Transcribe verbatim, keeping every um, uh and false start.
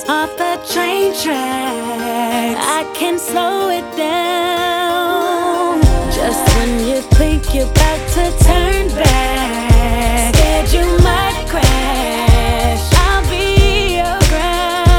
off the train tracks. I can slow it down. Just when you think you're